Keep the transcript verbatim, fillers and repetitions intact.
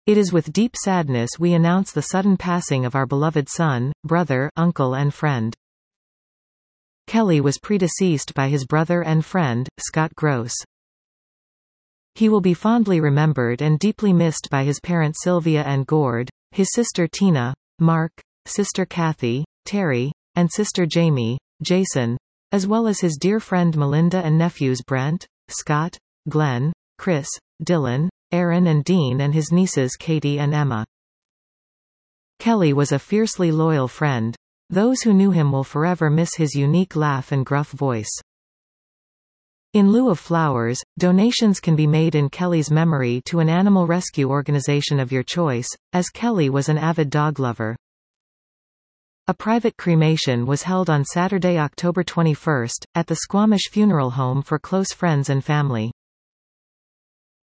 It is with deep sadness we announce the sudden passing of our beloved son, brother, uncle and friend. Kelly was predeceased by his brother and friend, Scott Gross. He will be fondly remembered and deeply missed by his parents Sylvia and Gord, his sister Tina, Mark, sister Kathy, Terry, and sister Jamie, Jason, as well as his dear friend Melinda and nephews Brent, Scott, Glenn, Chris, Dylan, Aaron and Dean and his nieces Katie and Emma. Kelly was a fiercely loyal friend. Those who knew him will forever miss his unique laugh and gruff voice. In lieu of flowers, donations can be made in Kelly's memory to an animal rescue organization of your choice, as Kelly was an avid dog lover. A private cremation was held on Saturday, October twenty-first, at the Squamish Funeral Home for close friends and family.